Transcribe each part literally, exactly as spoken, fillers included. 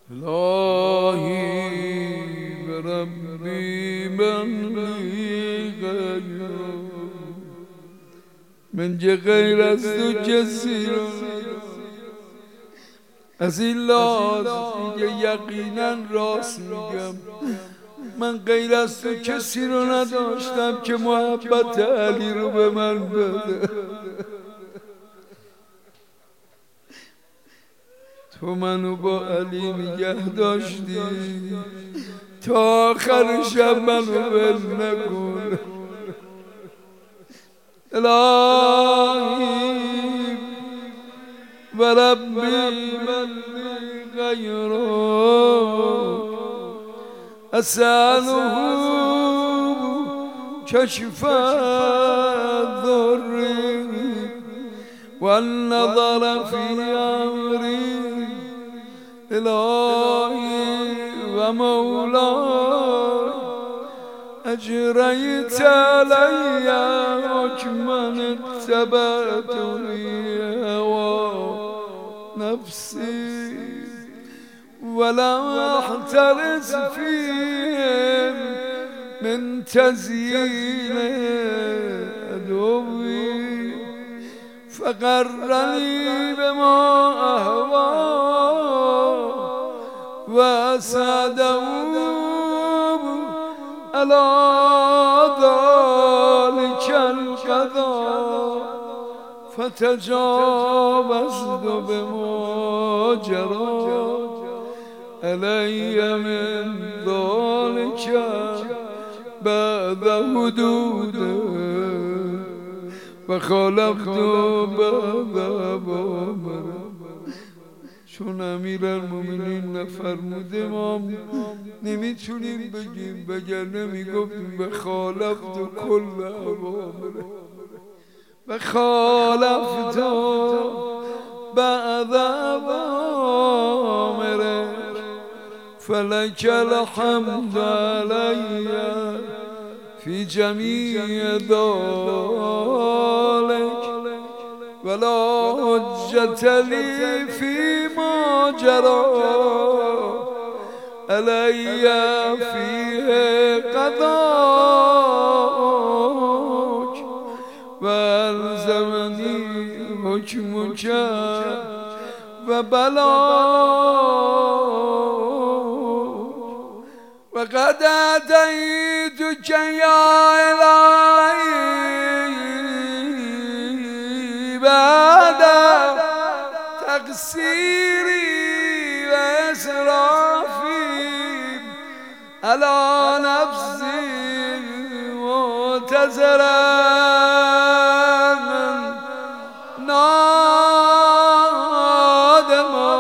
الهی و ربی من لی غیر من جه غیر از تو کسی رو از این لحاظ دیگه یقینا راست میگم. من غیر از تو کسی رو نداشتم که محبت علی رو به من بده. تو منو با علی نگه داشتی تا آخر شب منو ول نکن. الهی و ربی من غیرک اسأله کشف الضر والنظر في امری. الهی و مولاي اجریت علی حکما اتبعتنی هوی نفسی ولم احترز فیهم من تزیین عدوی فقرنی بما اهوی و اسعده علی ذلک القضا فتجاوزت بما جرى علی من ذلک بعد حدود و خالفت بعد اوامر. چون امیرالمومنین نفرموده ما نمیتونیم بگیم بگر نمیگفتیم و خالفت کل اوامر و خالفت بعد اوامر فلک الحمد علی فی جمیع ذلک ولا حجة لی فیما جرى علی فیه قضاک و الزمنی حکمک و بلاک و قد اتیتک یا الهی بعد تقصیری و اسرافی علی نفسی معتذرا نادما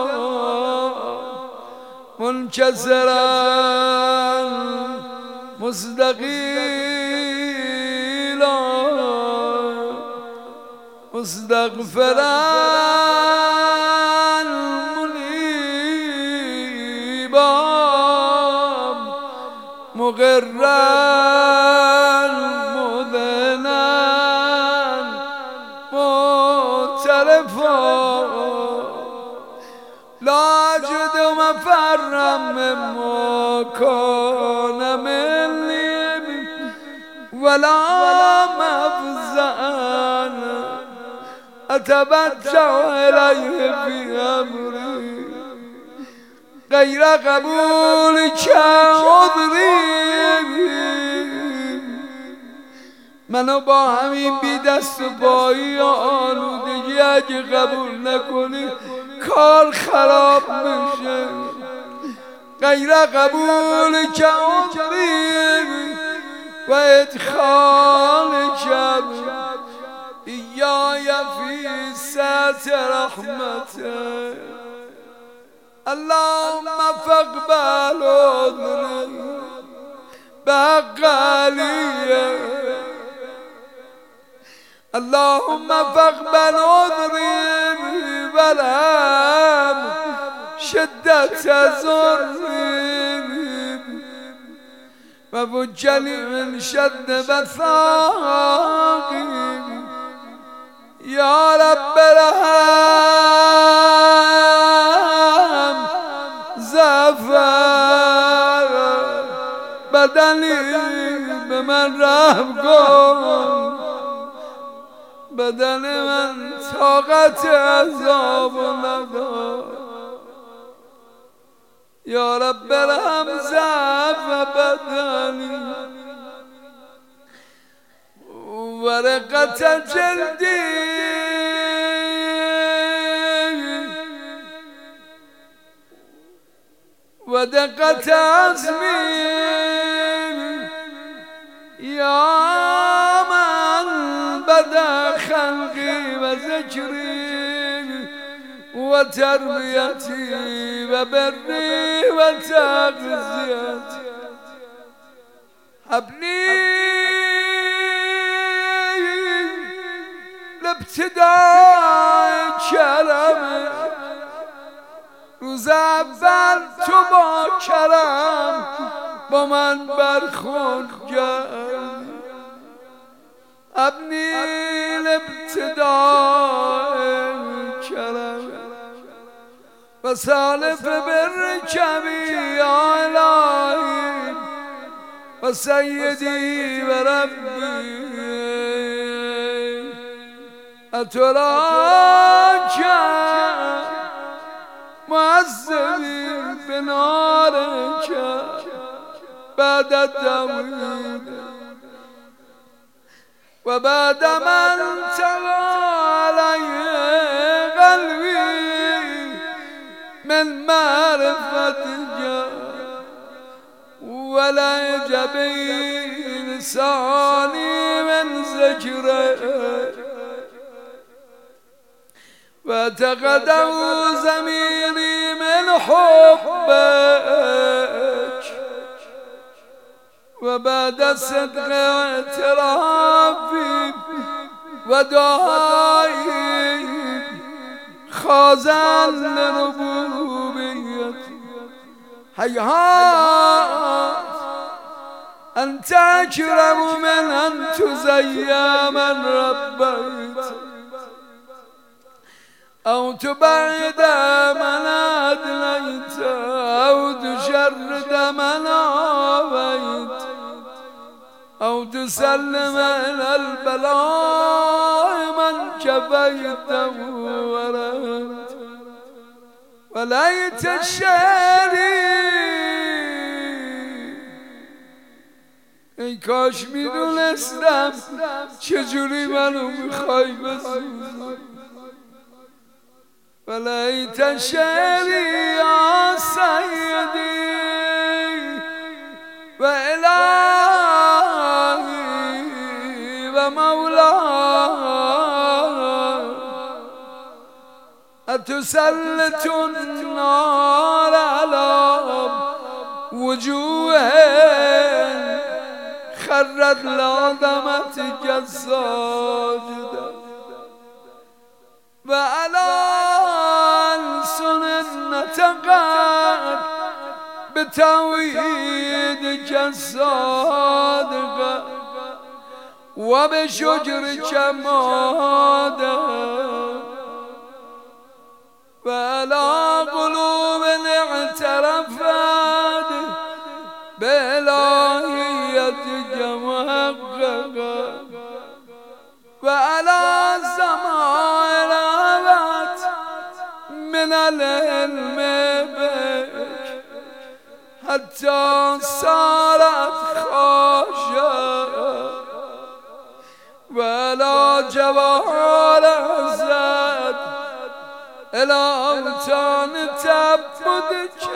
منکسرا مستقیلا مستغفرا منیبا مقرا مذنا معترفا لا اجد مفرا مما كان مني ولا مفزعا اتوجه الیه فی امری غیر قبول که عذری. منو با همین بی دست و پایی و آلودگی اگه قبول نکنی کار خراب میشه. غیر قبول که عذری و ادخال شب ایای فی سعت رحمته. اللهم فاقبل عذری بحق علیه. اللهم فاقبل عذری ولهم شدت ضری و فجلی من شد بثاقی. یا رب رحم سفر بدنی به من رحم کن بدن من طاقت عذاب ندار یا رب برحم ضعف بدنی ورقت جلدی و دقت عزمی یا من بدا خلقی و ذکری و تربیتی و بری و تغذیتی حبلی ابتدای کرم روز اول تو با کرم با من برخورد کرد ابنی ابتدای کرم و سالف بر کمی یا الهی و سیدی و ربی اتراك معذبي بنارك بعد التوحيد وبعد ما انتهى عليه قلبي من معرفتك ولا يجبي لساني من ذكرك وتقده زميري من حبك وبعد صدق اعترافي ودعائي خازن لربوبيتي هيهات أنت أكرم من أن تزيا من ربيت أو تبعد من أدليت أو تشرد من آويت أو تسلم إلى البلاء من كفيته ورد وليت الشريك ای کاش میدونستم چجوری منو میخوای بسوزی وليت شعري يا سيدي وإلهي ومولاي أتسلط النار على وجوه خرت لعظمتك الساجدة وعلى نتقد بتوحيدك الصادقة وبشجرك مادة وعلى قلوب اعترفت بإلهيتك محققة وعلى السماء رأت من العلم بك حتى صارت خاشعة ولا جوار زاد إلى أوتان تعبدك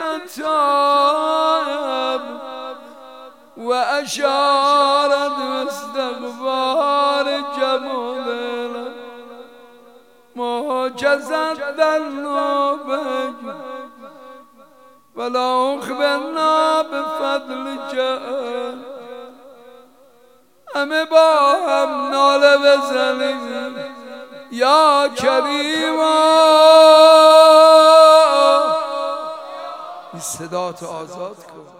تاب وأشارت باستغفارك مذلا معجزة ذنوبك ولا أخبرنا بفضلك همه با هم ناله بزنیم یا کریما این صدا تو آزاد کن